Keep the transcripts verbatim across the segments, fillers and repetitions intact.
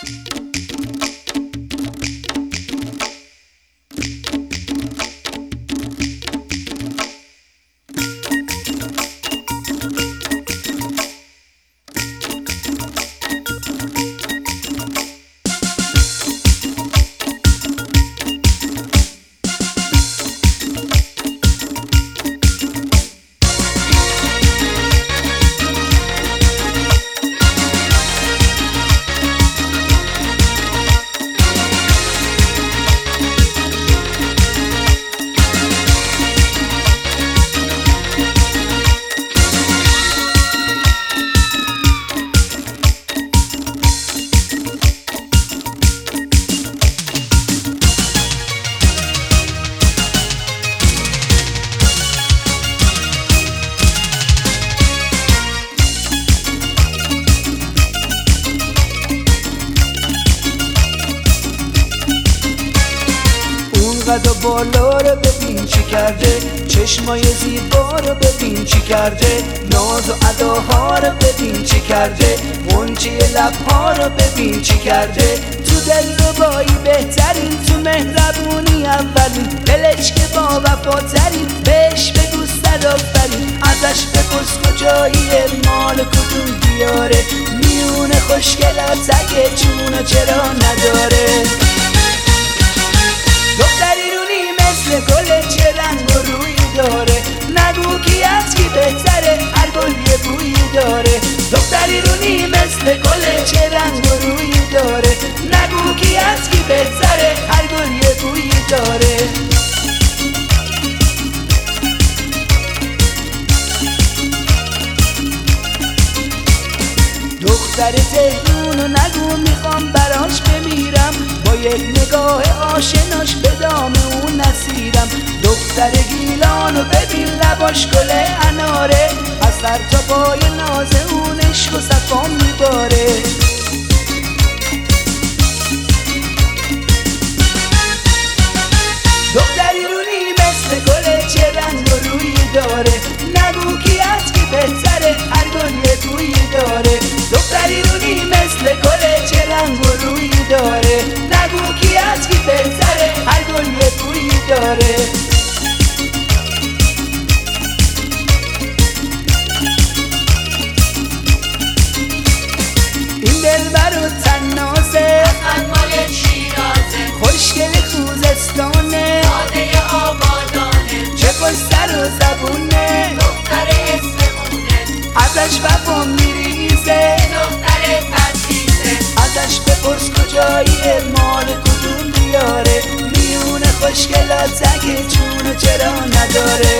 قد و بالا رو ببین چی کرده، چشمای زیبا رو ببین چی کرده، ناز و اداها رو ببین چی کرده، غنچه لبها رو ببین چی کرده. تو دلربایی بهترین، تو مهربونی اولین، دلش که با وفاترین، بهش بگو صد آفرین. ازش بپرس کجاییه، مال کدوم دیاره، میونه خوشگلات اگه چونو چرا نداره. دختری رونی مثل گل، چه رنگ و روی داره، نگو کی از کی بهتره، هر گل یه بویی داره. دختری رونی مثل گل، چه رنگ و روی داره، نگو کی از کی بهتره، هر گل یه بویی داره. دختر تهرونو نگو میخوام براش بمیرم، با یک نگاه آشناش به دام اون نسیرم. دختر گیلانو ببین لباش گل اناره، از سر تا پای ناز اون عشق و صفا میباره. دختری رونی مثل گل، چه رنگ و روی داره، نگو کی از کی بهتره، هر گل یه بویی داره. دختری رونی مثل گل، چه رنگ و روی داره، نگو کی از کی بهتره، هر گل یه بویی داره. این دلبر و تنازه، اصلا مال شیرازه، خوشگل خوزستانه، ساده آبادانه، چه خوش سر و زبونه، دختر اسمونه، ازش وفا میریزه، دختر تدریسه. ازش بپرس کجاییه، مال کدوم دیاره، میونه خوشگلات اگه چونو چرا نداره.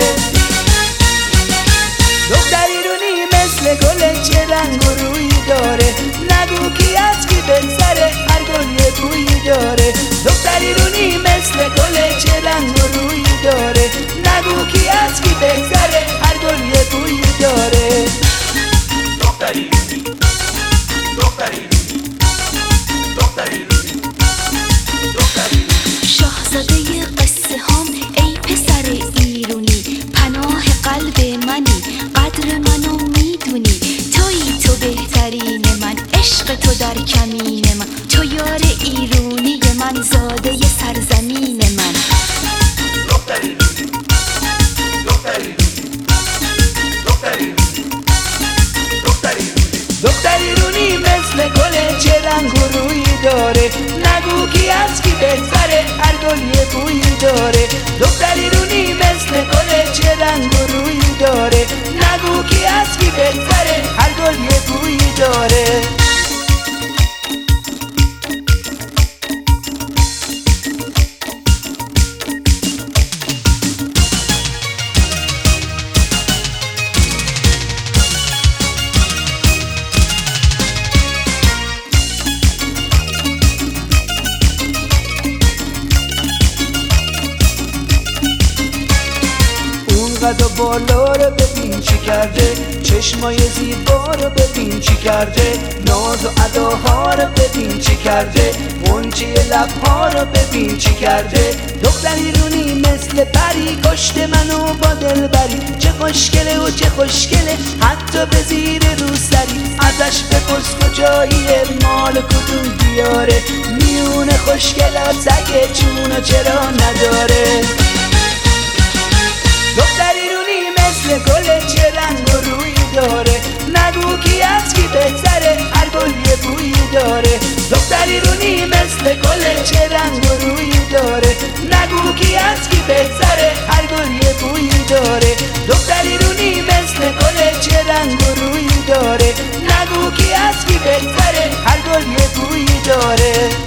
دختری رونی مثل گل، چه رنگ و روی داره، نگو کی از کی بهتره، هر گل یه بویی داره. دختری رونی مثل گل، چه رنگ و روی داره، نگو کی از کی بهتره، هر گل یه بویی داره. دختری رونی، دختری رونی، دختری رونی، دختری رونی. شاهزاده قصه هام ای پسر ایرونی، پناه قلب منی، قدر منو میدونی، تویی تو بهترین من، عشق تو در کمین من، تو یار ایرونی من، زاده سرزمین من. دختری رونی، دختری رونی، دختری رونی، دختری رونی. دختری رونی مثل گل، چه رنگ و روی داره، نگو کی از کی بهتره، هر گل یه بویی داره. دختری رونی مثل گل، چه رنگ و روی داره، نگو کی از کی بهتره، هر گل یه بویی داره. قد و بالا رو ببین چی کرده، چشمای زیبا رو ببین چی کرده، ناز و اداها رو ببین چی کرده، غنچه لبها رو ببین چی کرده. دختری رونی مثل پری، کشته منو با دلبری، چه خوشگله و چه خوشگله، حتی به زیر روسری. ازش بپرس کجاییه، مال کدوم بیاره، میون خوشگلات سگ چونو چرا نداره. دختری رونی مثل گل چه رنگ و روی داره، نگو کی از کی بهتره، هر گل یه بویی داره. دختری رونی مثل گل چه رنگ و روی داره، نگو کی از کی بهتره، هر گل یه بویی داره. دختری رونی مثل گل چه رنگ و روی داره، نگو کی از کی بهتره، هر گل یه بویی داره.